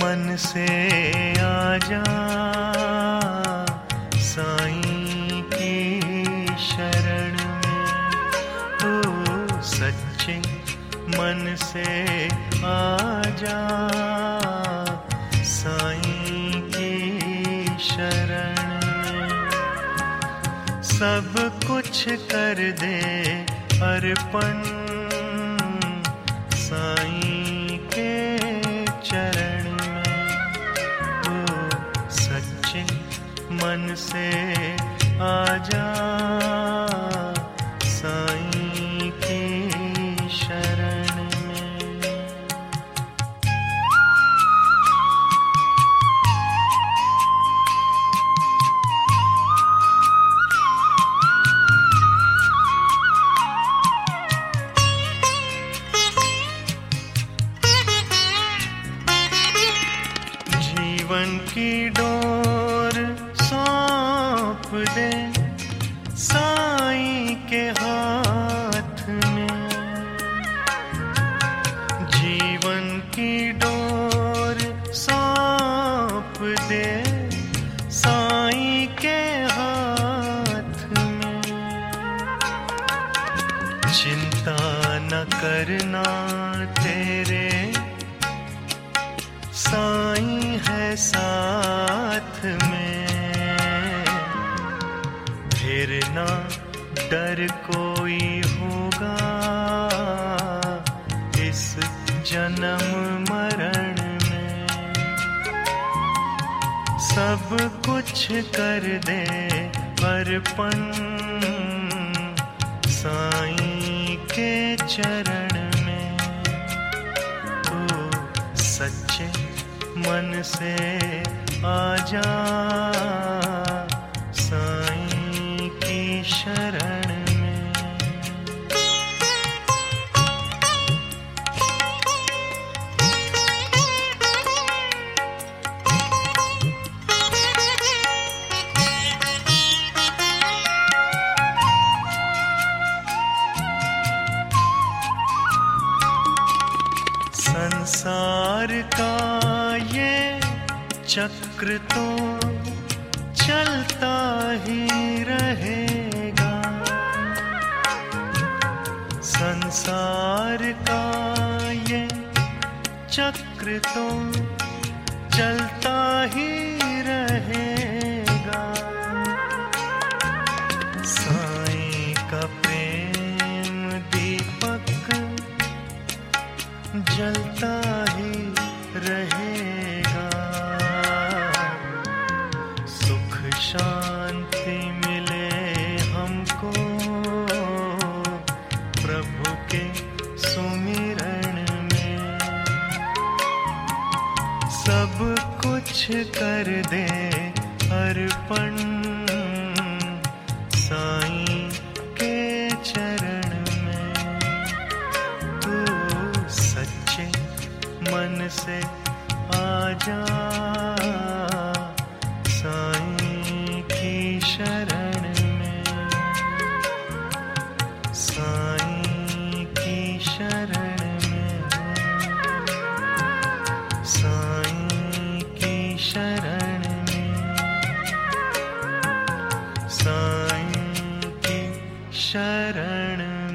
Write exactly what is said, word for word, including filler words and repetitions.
मन से आजा साईं की शरण में। ओ सच्चे मन से आजा साईं की शरण में। सब कुछ कर दे अर्पण साईं के चरण में। ओ सच्चे मन से आजा साईं की शरण में। जीवन की डोर सौंप दे साईं के हाथ में। जीवन की डोर सौंप दे साईं के हाथ में। चिंता न करना तेरे साईं है साथ में। फिर ना डर कोई होगा इस जन्म मरण में। सब कुछ कर दे अर्पण साईं के चरण में। ओ सच्चे मन से आजा साईं की शरण में। संसार का ये चक्र तो चलता ही रहेगा। संसार का ये चक्र तो चलता ही रहेगा। साईं का प्रेम दीपक जलता ही रहेगा। सुख शांति मिले हमको प्रभु के सुमिरन में। सब कुछ कर दे अर्पण साईं के चरण में। तू सच्चे मन से आजा साईं की शरण में। साईं की शरण में। साईं की शरण में। साईं की शरण में।